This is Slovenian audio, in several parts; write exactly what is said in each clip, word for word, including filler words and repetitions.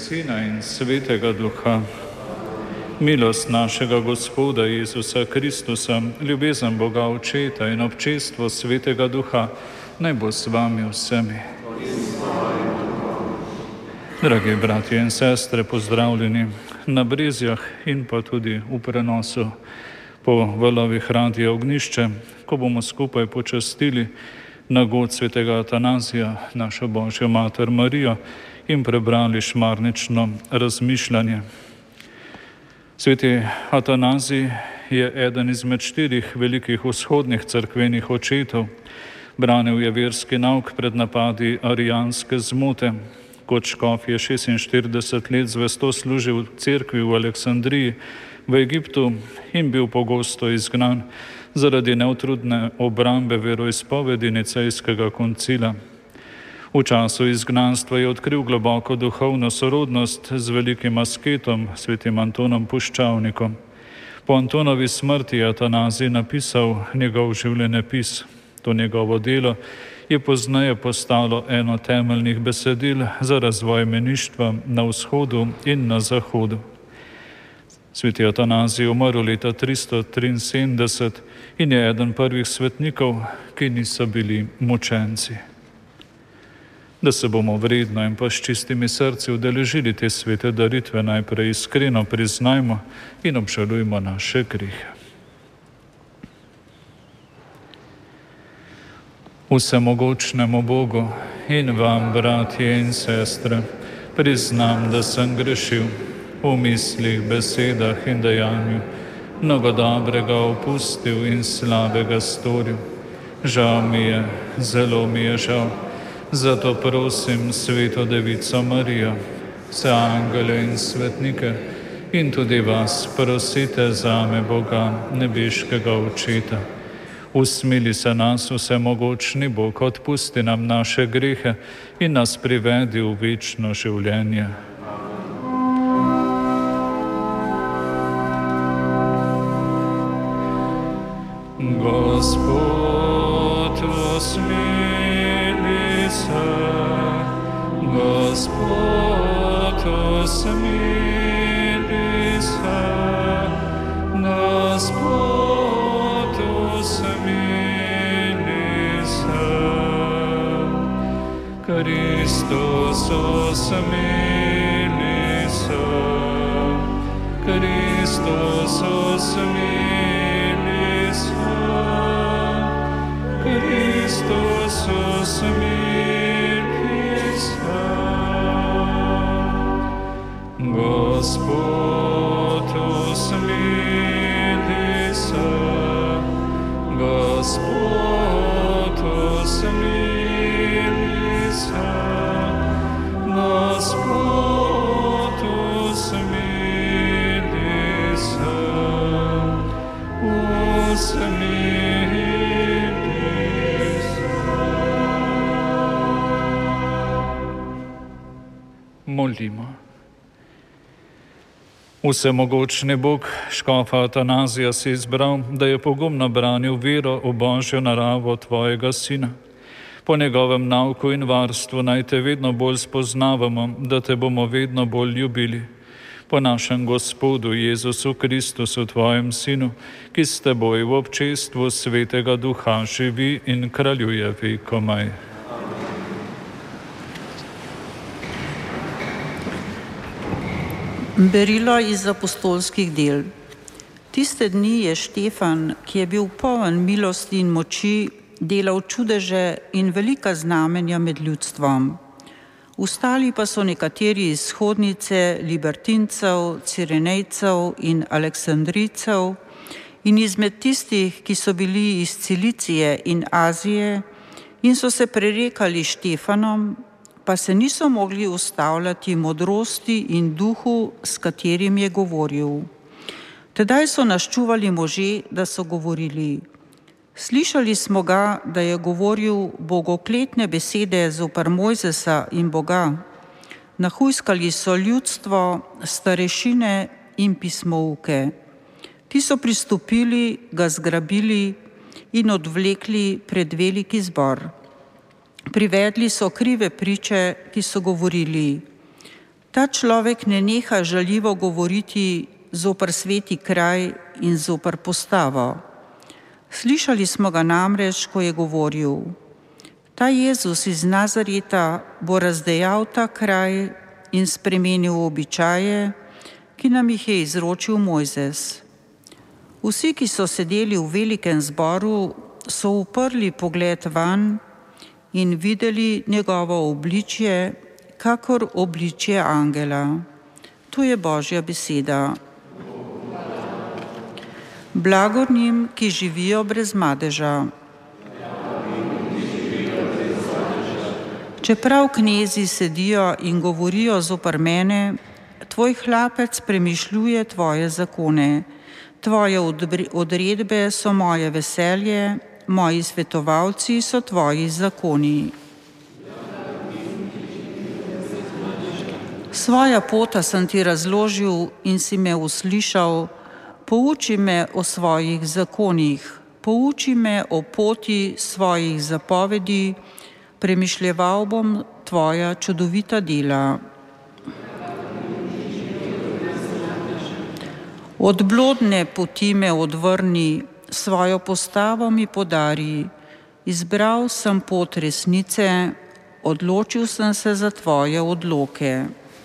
Sina in Svetega Duha. Milost našega Gospoda Jezusa Kristusa, ljubezen Boga Očeta in občestvo Svetega Duha naj bo s vami vsemi. Dragi bratje in sestre, pozdravljeni na Brezjah in pa tudi v prenosu po valovih Radia Ognjišče, ko bomo skupaj počastili nagod svetega Atanazija, našo Božjo mater Marijo, in prebrali šmarnično razmišljanje. Sveti Atanazij je eden izmed štirih velikih vzhodnih cerkvenih očetov. Branil je verski nauk pred napadi arijanske zmote. Kot škof je šestinštirideset let zvesto služil v cerkvi v Aleksandriji v Egiptu in bil pogosto izgnan zaradi neutrudne obrambe veroizpovedi Nicejskega koncila. V času izgnanstva je odkril globoko duhovno sorodnost z velikim asketom, svetim Antonom Puščavnikom. Po Antonovi smrti je Atanazij napisal njegov življenjepis. To njegovo delo je pozneje postalo eno temeljnih besedil za razvoj meništva na vzhodu in na zahodu. Sveti Atanazij je umrl leta tristo triinsedemdeset in je eden prvih svetnikov, ki niso bili mučenci. Da se bomo vredno in pa s čistimi srci udeležili te svete daritve, najprej iskreno priznajmo in obžalujmo naše grehe. Vsemogočnemu Bogu in vam, bratje in sestre, priznam, da sem grešil v mislih, besedah in dejanju, mnogo dobrega opustil in slabega storil. Žal mi je, zelo mi je žal. Zato prosim Sveto Devico Marijo, vse angele in svetnike in tudi vas prosite zame, Boga, nebeškega Očeta. Usmili se nas, vsemogočni Bog, odpusti nam naše grehe in nas privedi v večno življenje. Gospod, usmili se, Gospod, usmili se, Gospod, usmili se, Kristus, usmili se, Kristus, usmili se, Kristus, usmili se. Gospod, usmili se, Gospod, usmili se, Gospod, usmili se, usmili se. Molimo. Vsemogočni Bog, škofa Atanazija si izbral, da je pogumno branil vero v Božjo naravo tvojega Sina. Po njegovem nauku in varstvu naj te vedno bolj spoznavamo, da te bomo vedno bolj ljubili. Po našem Gospodu Jezusu Kristusu, tvojem Sinu, ki s teboj v občestvu Svetega Duha živi in kraljuje vekomaj. Berilo iz apostolskih del. Tiste dni je Štefan, ki je bil poln milosti in moči, delal čudeže in velika znamenja med ljudstvom. Vstali pa so nekateri iz shodnice libertincev, cirenejcev in aleksandrijcev in izmed tistih, ki so bili iz Cilicije in Azije in so se prerekali Štefanom, pa se niso mogli ustavljati modrosti in duhu, s katerim je govoril. Tedaj so naščuvali možje, da so govorili: Slišali smo ga, da je govoril bogokletne besede zoper Mojzesa in Boga. Nahujskali so ljudstvo, starešine in pismouke. Ti so pristopili, ga zgrabili in odvlekli pred veliki zbor. Privedli so krive priče, ki so govorili: Ta človek ne neha žaljivo govoriti zoper sveti kraj in zoper postavo. Slišali smo ga namreč, ko je govoril: ta Jezus iz Nazareta bo razdejal ta kraj in spremenil običaje, ki nam jih je izročil Mojzes. Vsi, ki so sedeli v velikem zboru, so uprli pogled vanj in videli njegovo obličje, kakor obličje angela. To je Božja beseda. Blagor njim, ki živijo brez madeža. Čeprav knezi sedijo in govorijo zoper mene, tvoj hlapec premišljuje tvoje zakone. Tvoje odredbe so moje veselje, moji svetovalci so tvoji zakoni. Svoja pota sem ti razložil in si me uslišal, pouči me o svojih zakonih, pouči me o poti svojih zapovedi, premišljeval bom tvoja čudovita dela. Od blodne poti me odvrni, svojo postavo mi podari. Izbral sem pot resnice, odločil sem se za tvoje odloke.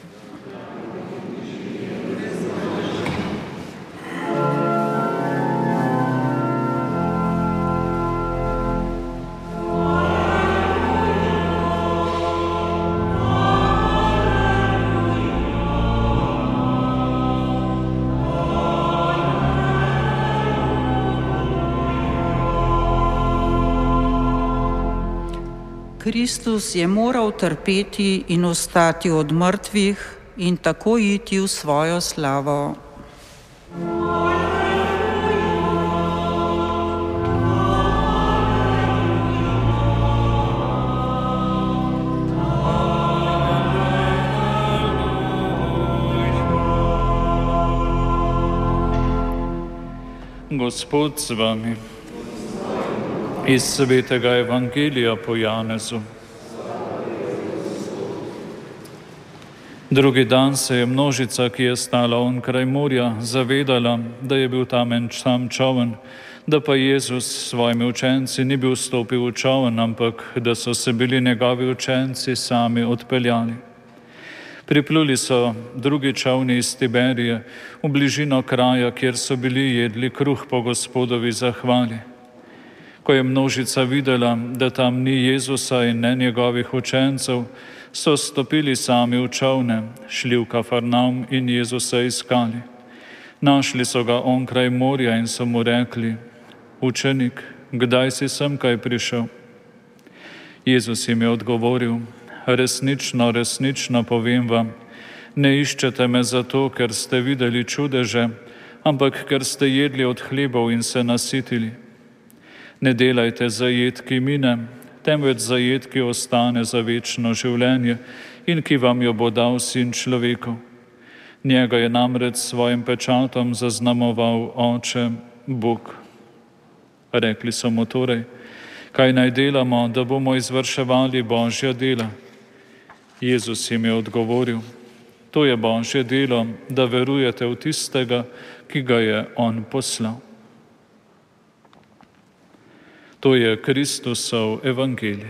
Kristus je moral trpeti in ostati od mrtvih in tako iti v svojo slavo. Gospod z vami. Iz svetega Evangelija po Janezu. Drugi dan se je množica, ki je stala onkraj morja, zavedala, da je bil tam en sam čoln, da pa Jezus s svojimi učenci ni bil vstopil v čoln, ampak da so se bili njegovi učenci sami odpeljali. Pripluli so drugi čolni iz Tiberije v bližino kraja, kjer so bili jedli kruh po Gospodovi zahvali. Ko je množica videla, da tam ni Jezusa in ne njegovih učencev, so stopili sami v čolne, šli v Kafarnaum in Jezusa iskali. Našli so ga onkraj morja in so mu rekli: učenik, kdaj si semkaj prišel? Jezus jim je odgovoril: resnično, resnično povem vam, ne iščete me zato, ker ste videli čudeže, ampak ker ste jedli od hlebov in se nasitili. Ne delajte za jed, ki mine, temveč za jed, ki ostane za večno življenje in ki vam jo bo dal Sin človekov. Njega je namreč s svojim pečatom zaznamoval Oče, Bog. Rekli so mu torej: kaj naj delamo, da bomo izvrševali Božja dela? Jezus jim je odgovoril: to je Božje delo, da verujete v tistega, ki ga je On poslal. To je Kristusov evangelij.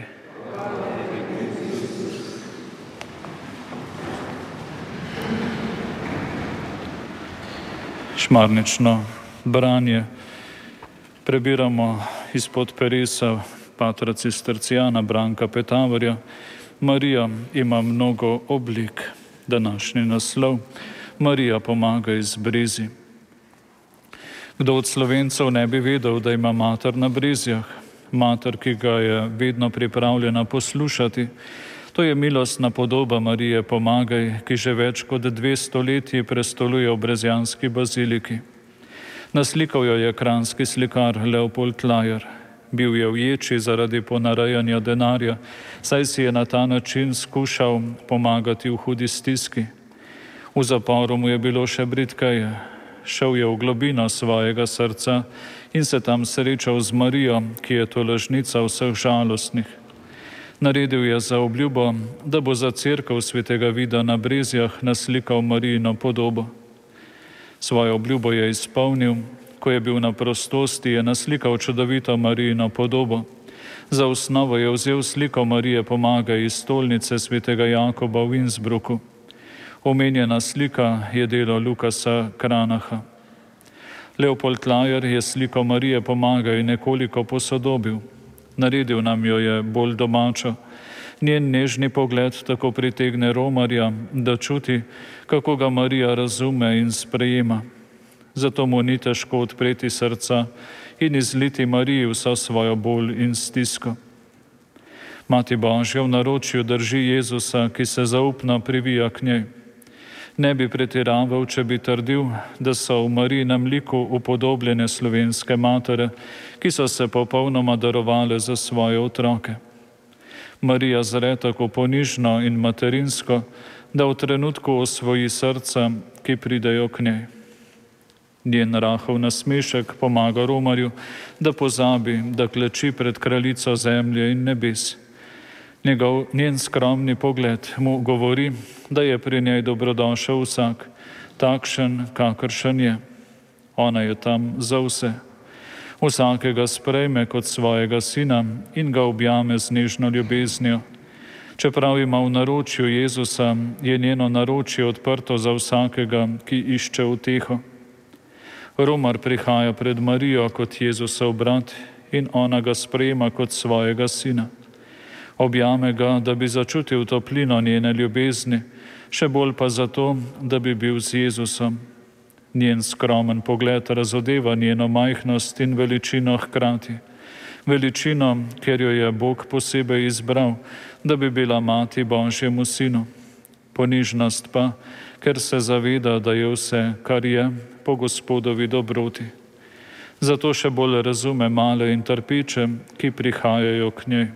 Šmarnično branje prebiramo izpod peresa patra cistercijana Branka Petavarja. Marija ima mnogo oblik. Današnji naslov: Marija pomaga izbrezi. Kdo od Slovencev ne bi vedel, da ima mater na Brezjah? Mater, ki ga je vedno pripravljena poslušati. To je milostna podoba Marije Pomagaj, ki že več kot dve stoletji prestoluje v brezjanski baziliki. Naslikal jo je kranjski slikar Leopold Lajer. Bil je v ječi zaradi ponarejanja denarja, saj si je na ta način skušal pomagati v hudi stiski. V zaporu mu je bilo še bridkeje. Šel je v globino svojega srca in se tam srečal z Marijo, ki je tolažnica vseh žalostnih. Naredil je za obljubo, da bo za cerkev svetega Vida na Brezjah naslikal Marijino podobo. Svojo obljubo je izpolnil, ko je bil na prostosti, je naslikal čudovito Marijino podobo. Za osnovo je vzel sliko Marije Pomagaj iz stolnice svetega Jakoba v Innsbrucku. Omenjena slika je delo Lukasa Kranaha. Leopold Lajer je sliko Marije Pomagaj nekoliko posodobil. Naredil nam jo je bolj domačo. Njen nežni pogled tako pritegne romarja, da čuti, kako ga Marija razume in sprejema. Zato mu ni težko odpreti srca in izliti Mariji vso svojo bol in stisko. Mati Božja v naročju drži Jezusa, ki se zaupno privija k njej. Ne bi pretiraval, če bi trdil, da so v Marijinem liku upodobljene slovenske matere, ki so se popolnoma darovale za svoje otroke. Marija zre tako ponižno in materinsko, da v trenutku osvoji srca, ki pridejo k njej. Njen rahel nasmešek pomaga romarju, da pozabi, da kleči pred kraljico zemlje in nebes. Njegov, njen skromni pogled mu govori, da je pri njej dobrodošel vsak, takšen, kakršen je. Ona je tam za vse. Vsakega sprejme kot svojega sina in ga objame z nežno ljubeznijo. Čeprav ima v naročju Jezusa, je njeno naročje odprto za vsakega, ki išče uteho. Romar prihaja pred Marijo kot Jezusov brat in ona ga sprejema kot svojega sina. Objame ga, da bi začutil toplino njene ljubezni, še bolj pa zato, da bi bil z Jezusom. Njen skromen pogled razodeva njeno majhnost in veličino hkrati. Veličino, ker jo je Bog posebej izbral, da bi bila mati Božjemu sinu. Ponižnost pa, ker se zaveda, da je vse, kar je, po Gospodovi dobroti. Zato še bolj razume male in trpeče, ki prihajajo k njej.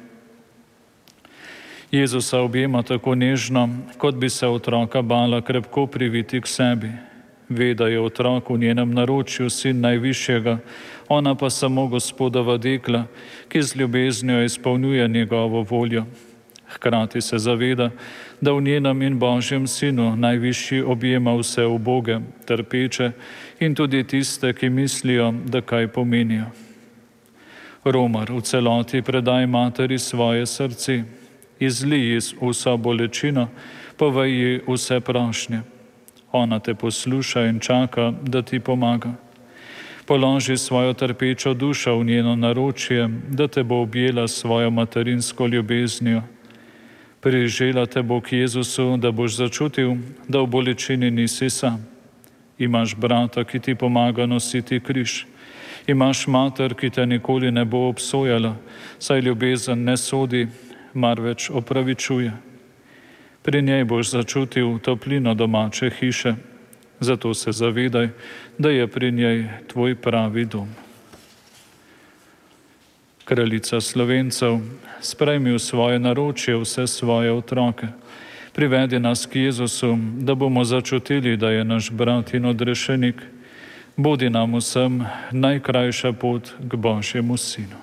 Jezusa objema tako nežno, kot bi se otroka bala krepko priviti k sebi. Ve, da je otrok v njenem naročju sin najvišjega, ona pa samo Gospodova dekla, ki z ljubeznijo izpolnjuje njegovo voljo. Hkrati se zaveda, da v njenem in Božjem sinu najvišji objema vse uboge, trpeče in tudi tiste, ki mislijo, da kaj pomenijo. Romar v celoti predaj materi svoje srce, izliji vso bolečino, povej ji vse prošnje. Ona te posluša in čaka, da ti pomaga. Položi svojo trpečo dušo v njeno naročje, da te bo objela svojo materinsko ljubeznijo. Prižela te bo k Jezusu, da boš začutil, da v bolečini nisi sam. Imaš brata, ki ti pomaga nositi križ. Imaš mater, ki te nikoli ne bo obsojala, saj ljubezen ne sodi, marveč opravičuje. Pri njej boš začutil toplino domače hiše, zato se zavedaj, da je pri njej tvoj pravi dom. Kraljica Slovencev, sprejmi v svoje naročje vse svoje otroke. Privedi nas k Jezusu, da bomo začutili, da je naš brat in odrešenik. Bodi nam vsem najkrajša pot k Božjemu sinu.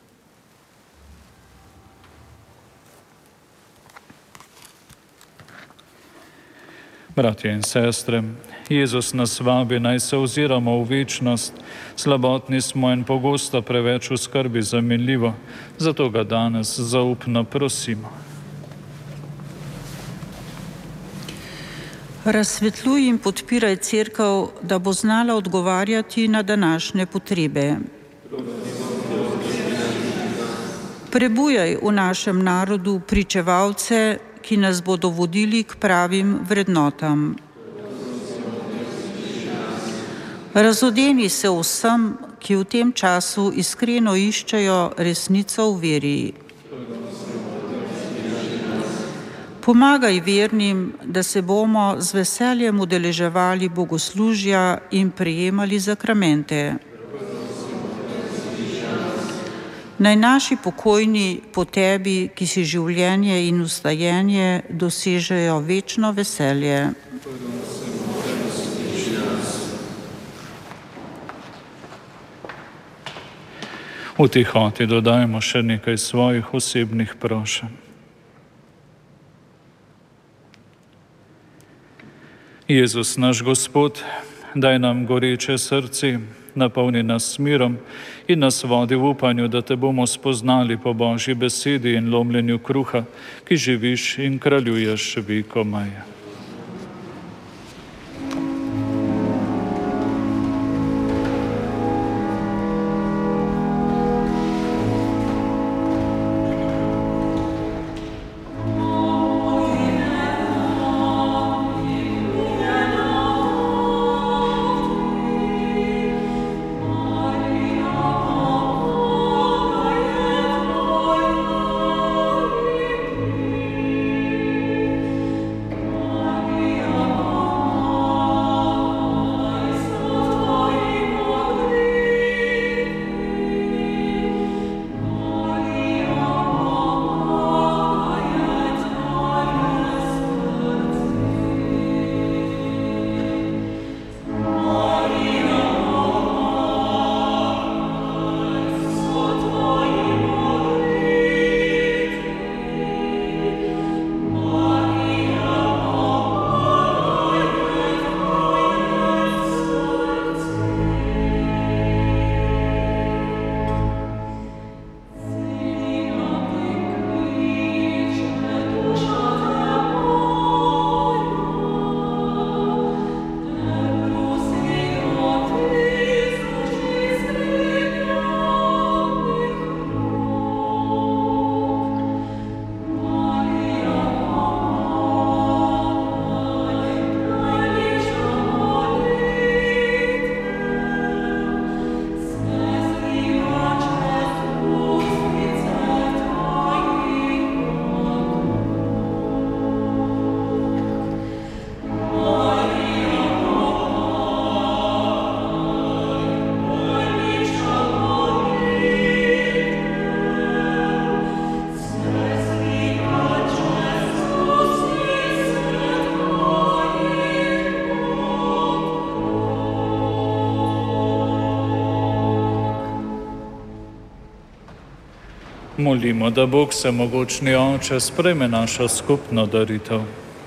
Bratje in sestre, Jezus nas vabi, naj se oziramo v večnost. Slabotni smo in pogosto preveč v skrbi za minljivo, zato ga danes zaupno prosimo. Razsvetljuj in podpiraj cerkev, da bo znala odgovarjati na današnje potrebe. Prebujaj v našem narodu pričevalce, ki nas bodo vodili k pravim vrednotam. Razodeni se vsem, ki v tem času iskreno iščejo resnico v veri. Pomagaj vernim, da se bomo z veseljem udeleževali bogoslužja in prejemali zakramente. Naj naši pokojni po tebi, ki si življenje in vstajenje, dosežejo večno veselje. V tihoti dodajmo še nekaj svojih osebnih prošenj. Jezus naš Gospod, daj nam goreče srce, napolni nas s mirom in nas vodi v upanju, da te bomo spoznali po Božji besedi in lomljenju kruha, ki živiš in kraljuješ vekomaj. Molimo, da Bog Vsemogočni Oče sprejme našo skupno daritev.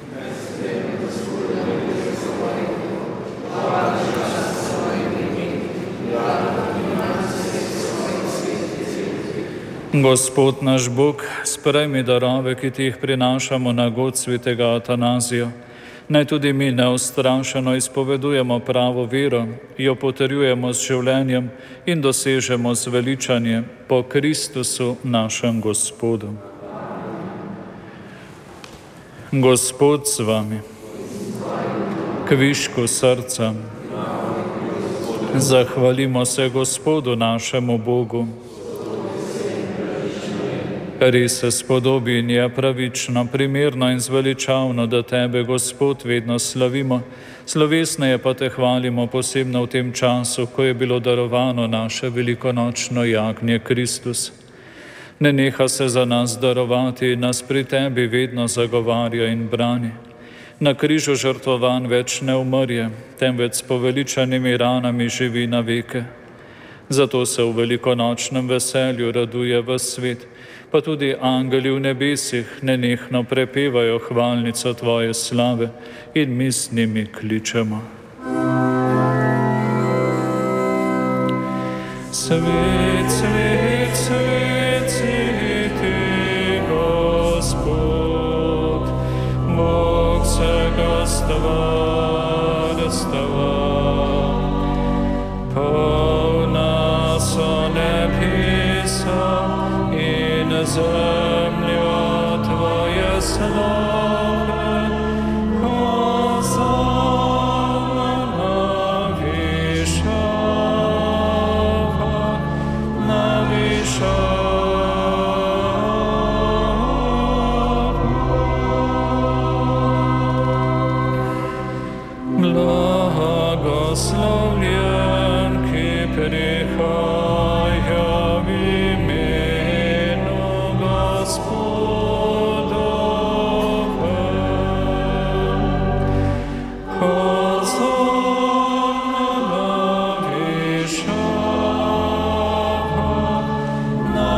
Gospod naš Bog, sprejmi darove, ki ti jih prinašamo na god svetega Atanazija. Naj tudi mi neustrašeno izpovedujemo pravo vero, jo potrjujemo z življenjem in dosežemo zveličanje po Kristusu našem Gospodu. Gospod z vami, kvišku srca, zahvalimo se Gospodu našemu Bogu. Res se spodobi in je pravično, primerno in zveličavno, da tebe, Gospod, vedno slavimo, slovesneje pa te hvalimo posebno v tem času, ko je bilo darovano naše velikonočno jagnje Kristus. Ne neha se za nas darovati in nas pri tebi vedno zagovarja in brani. Na križu žrtvovan več ne umrje, temveč s poveličanimi ranami živi na veke. Zato se v velikonočnem veselju raduje ves svet, pa tudi angeli v nebesih nenehno prepevajo hvalnico tvoje slave in mi s njimi kličemo. Svet, svet, svet, si ti, Gospod, Bog vsega stvarstva. Polna so nebesa in zemlja tvoje slave, hosana višava, na višava. Blagoslovljen, ki prihaja v imenu Gospodovem. Hosana višava, na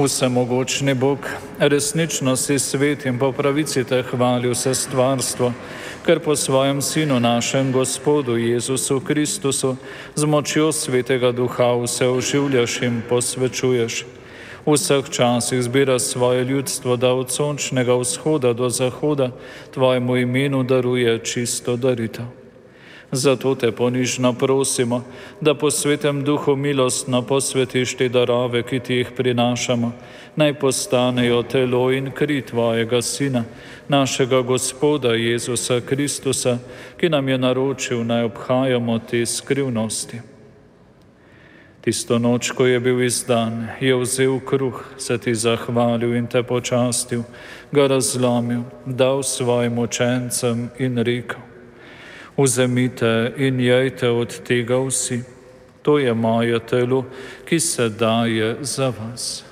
Vsemogočni Bog, resnično si svet in po pravici te hvali vse stvarstvo, ker po svojem Sinu, našem Gospodu Jezusu Kristusu, z močjo Svetega Duha vse oživljaš in posvečuješ. V vseh časih zbira svoje ljudstvo, da od sončnega vzhoda do zahoda tvojemu imenu daruje čisto daritev. Zato te ponižno prosimo, da po Svetem Duhu milostno posvetiš te darove, ki ti jih prinašamo, naj postanejo telo in kri tvojega Sina, našega Gospoda Jezusa Kristusa, ki nam je naročil, naj obhajamo te skrivnosti. Tisto noč, ko je bil izdan, je vzel kruh, se ti zahvalil in te počastil, ga razlomil, dal svojim učencem in rekel: Vzemite in jejte od tega vsi, to je moje telo, ki se daje za vas.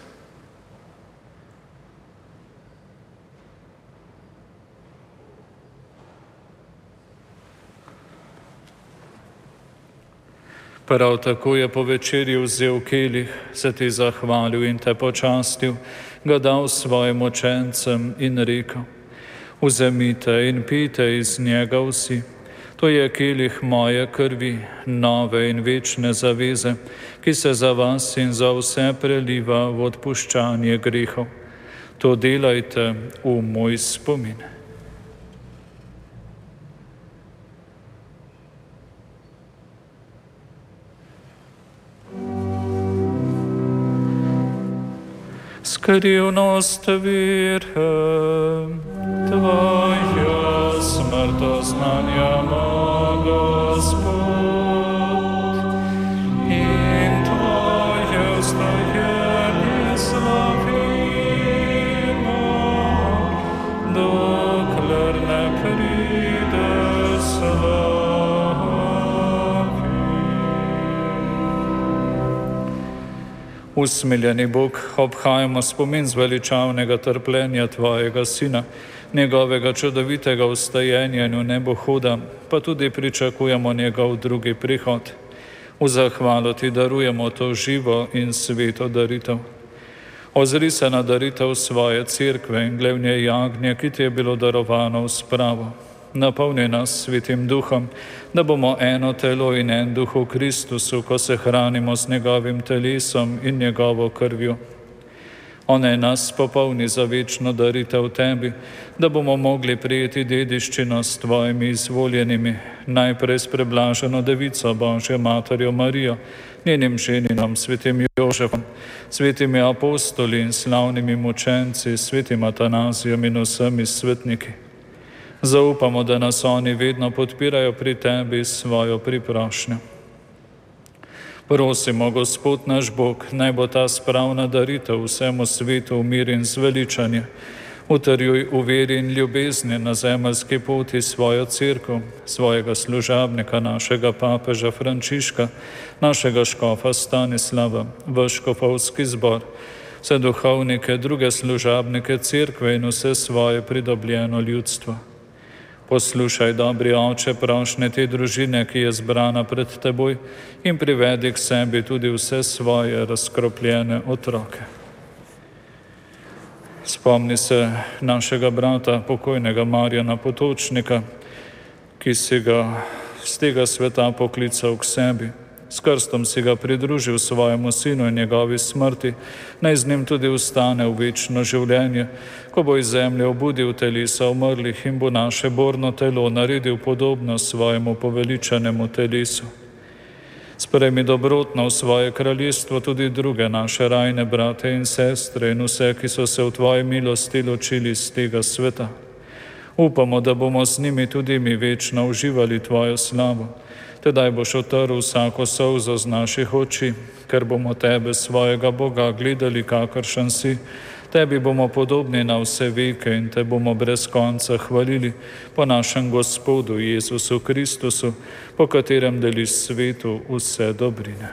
Prav tako je po večerji vzel kelih, se ti zahvalil in te počastil, ga dal svojim učencem in rekel: Vzemite in pijte iz njega vsi, to je kelih moje krvi, nove in večne zaveze, ki se za vas in za vse preliva v odpuščanje grehov. To delajte v moj spomin. Skrivnost vere, tvoja smrt oznanjamo, Gospod, in tvoje vstajanje slavimo, dokler ne pride slavi. Usmiljeni Bog, obhajamo spomin zveličavnega trpljenja tvojega Sina, njegovega čudovitega vstajenja in v nebohoda, pa tudi pričakujemo njegov drugi prihod. V zahvalo ti darujemo to živo in sveto daritev. Ozri se na daritev svoje cerkve in glevnje jagnje, ki ti je bilo darovano v spravo. Napolni nas Svetim Duhom, da bomo eno telo in en duh v Kristusu, ko se hranimo z njegovim telesom in njegovo krvjo. Onaj nas popolni za večno daritev tebi, da bomo mogli prijeti dediščino s tvojimi izvoljenimi, najprej s preblaženo devico Božjo Materjo Marijo, njenim ženinom svetim Jožefom, svetimi apostoli in slavnimi mučenci, svetim Atanazijem in vsemi svetniki. Zaupamo, da nas oni vedno podpirajo pri tebi s svojo priprošnjo. Prosimo, Gospod naš Bog, naj bo ta spravna daritev vsemu svetu v mir in zveličanje. Utrjuj v veri in ljubezni na zemeljski poti svojo cerkev, svojega služabnika, našega papeža Frančiška, našega škofa Stanislava, vaš škofovski zbor, vse duhovnike, druge služabnike cerkve in vse svoje pridobljeno ljudstvo. Poslušaj, dobri Oče, prošnje te družine, ki je zbrana pred teboj, in privedi k sebi tudi vse svoje razkropljene otroke. Spomni se našega brata, pokojnega Marjana Potočnika, ki si ga z tega sveta poklical k sebi. S krstom si ga pridružil svojemu sinu in njegovi smrti, naj z njim tudi ustane v večno življenje, ko bo iz zemlje obudil telesa umrlih in bo naše borno telo naredil podobno svojemu poveličanemu telesu. Sprejmi dobrotno v svoje kraljestvo tudi druge naše rajne brate in sestre in vse, ki so se v tvoji milosti ločili z tega sveta. Upamo, da bomo z njimi tudi mi večno uživali tvojo slavo. Tedaj boš otrl vsako solzo z naših oči, ker bomo tebe, svojega Boga, gledali, kakršen si. Tebi bomo podobni na vse veke in te bomo brez konca hvalili po našem Gospodu Jezusu Kristusu, po katerem deliš svetu vse dobrine.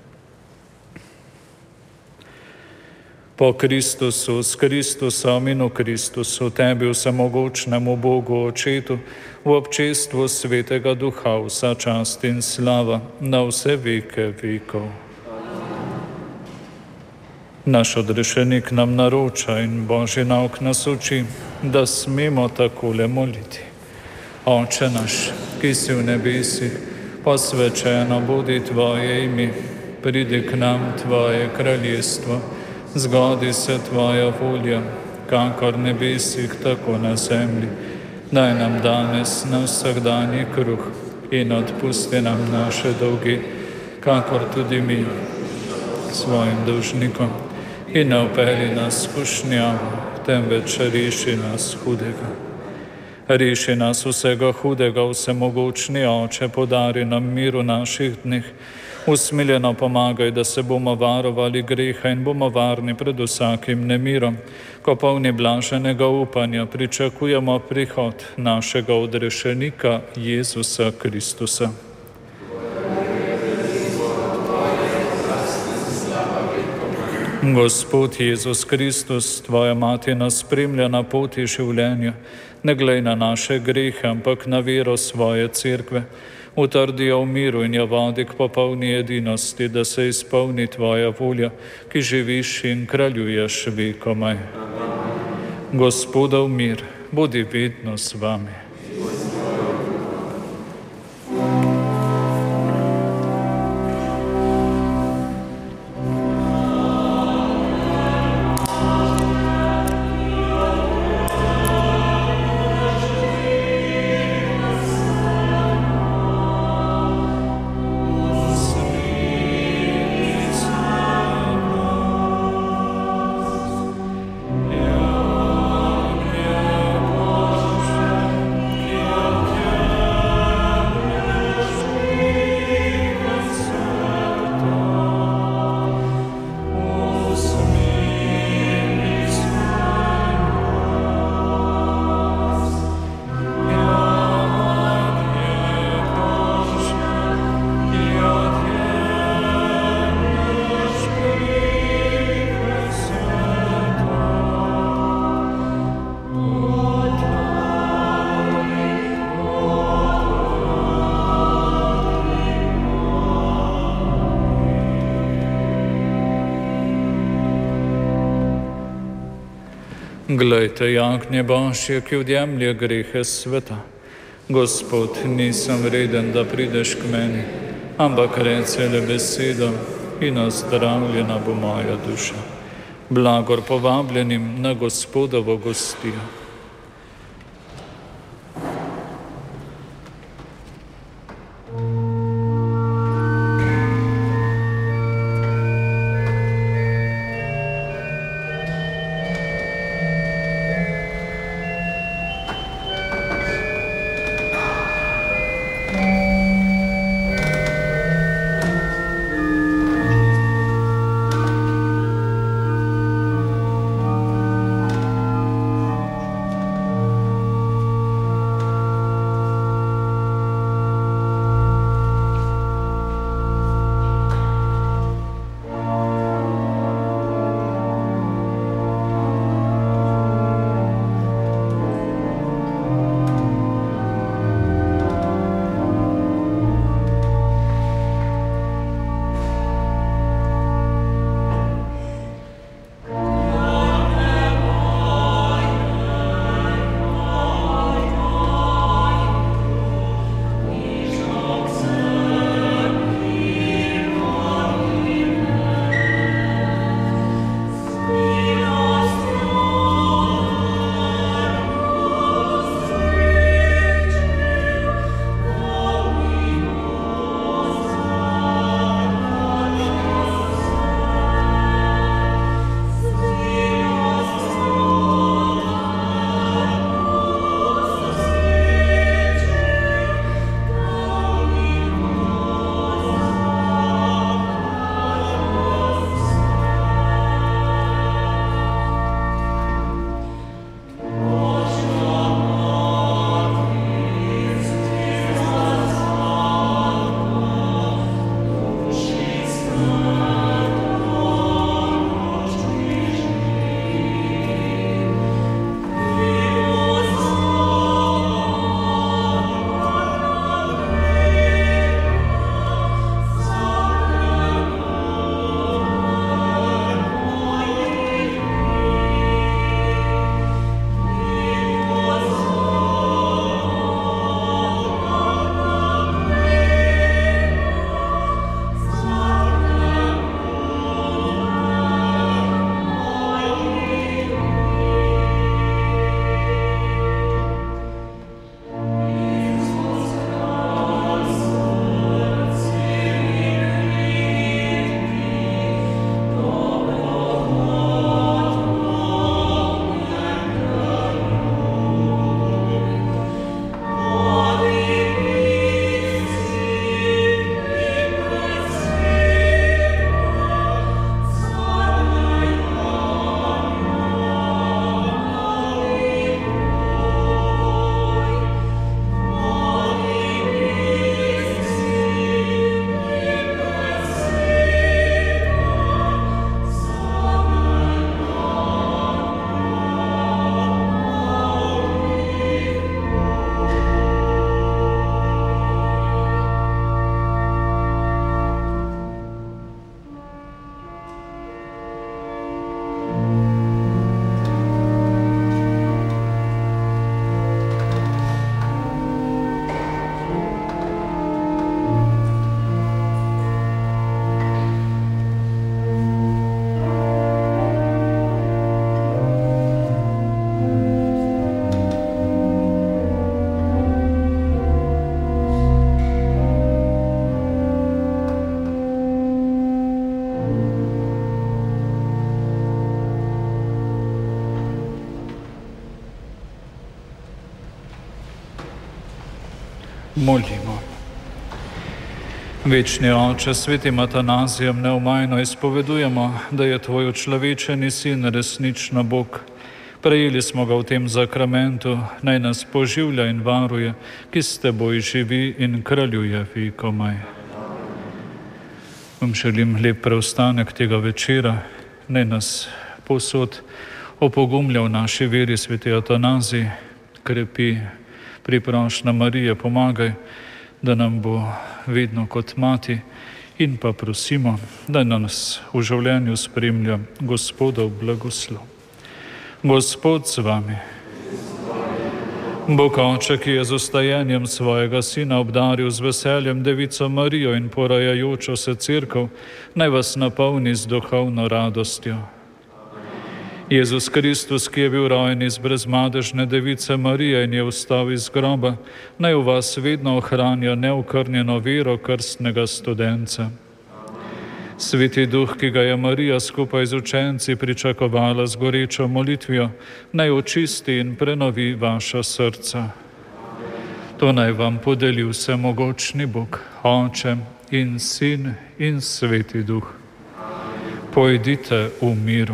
Po Kristusu, s Kristusom in v Kristusu, tebi vsemogočnemu Bogu Očetu, v občestvu Svetega Duha, vsa čast in slava na vse veke vekov. Naš odrešenik nam naroča in Božji nauk nas uči, da smemo takole moliti. Oče naš, ki si v nebesih, posvečeno bodi Tvoje ime, pridi k nam Tvoje kraljestvo, zgodi se Tvoja volja, kakor v nebesih, tako na zemlji. Daj nam danes na vsakdanji kruh in odpusti nam naše dolge, kakor tudi mi svojim dolžnikom. In ne vpelji nas v skušnjavo, temveč reši nas hudega. Reši nas vsega hudega, vsemogočni Oče, podari nam mir v naših dneh. Usmiljeno pomagaj, da se bomo varovali greha in bomo varni pred vsakim nemirom, ko polni blaženega upanja pričakujemo prihod našega odrešenika Jezusa Kristusa. Gospod Jezus Kristus, Tvoja mati nas spremlja na poti življenja. Ne glej na naše grehe, ampak na vero svoje cerkve. Utrdi jo v miru in jo vodi k popolni edinosti, da se izpolni Tvoja volja, ki živiš in kraljuješ vekomaj. Gospodov mir, bodi vedno z vami. Glejte, jagnje Božje, ki odjemlje grehe sveta. Gospod, nisem vreden, da prideš k meni, ampak reci le besedo in ozdravljena bo moja duša. Blagor povabljenim na Gospodovo gostijo. Molimo. Večni Oče, svetim Atanazijem neomajno izpovedujemo, da je tvoj očlovečeni sin resnično Bog. Prejeli smo ga v tem zakramentu, naj nas poživlja in varuje, ki s teboj živi in kraljuje vekomaj. Vam želim lep preostanek tega večera, naj nas povsod opogumlja v naši veri, sveti Atanazij, krepi, priprošnja Marije, pomagaj, da nam bo vedno kot mati, in pa prosimo, da nas v življenju spremlja Gospodov blagoslov. Gospod z vami. Bog Oče, ki je z ustajenjem svojega Sina obdaril z veseljem Devico Marijo in porajajočo se Cerkev, naj vas napolni z duhovno radostjo. Jezus Kristus, ki je bil rojen iz brezmadežne Device Marije in je vstal iz groba, naj v vas vedno ohranja neokrnjeno vero krstnega studenca. Sveti Duh, ki ga je Marija skupaj z učenci pričakovala z gorečo molitvijo, naj očisti in prenovi vaša srca. To naj vam podeli vsemogočni Bog, Oče in Sin in Sveti Duh. Pojdite v miru.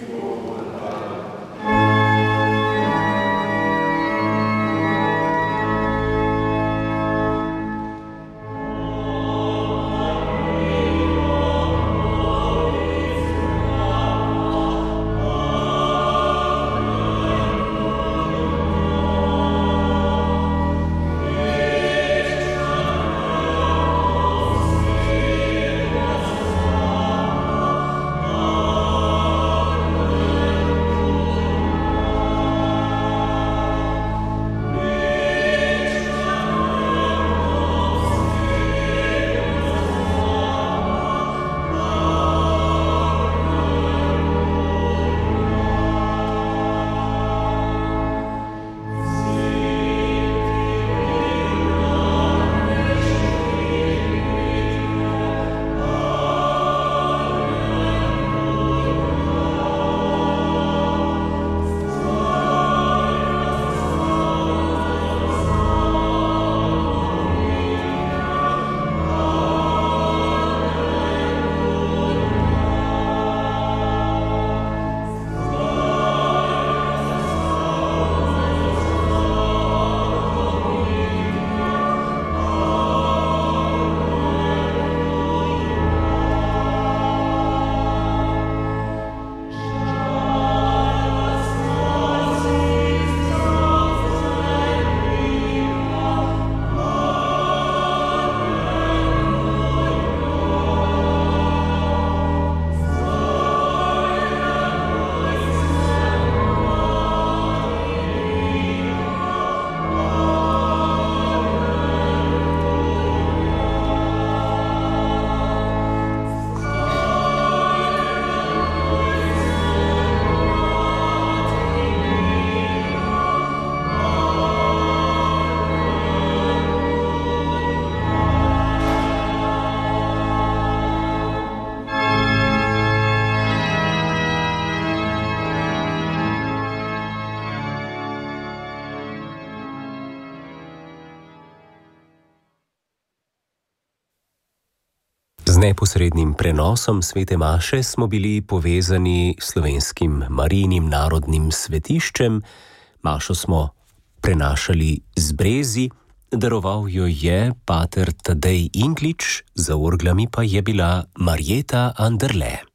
Z neposrednim prenosom svete maše smo bili povezani s slovenskim Marijinim narodnim svetiščem. Mašo smo prenašali z Brezi, daroval jo je pater Tadej Inglič, za orglami pa je bila Marjeta Anderle.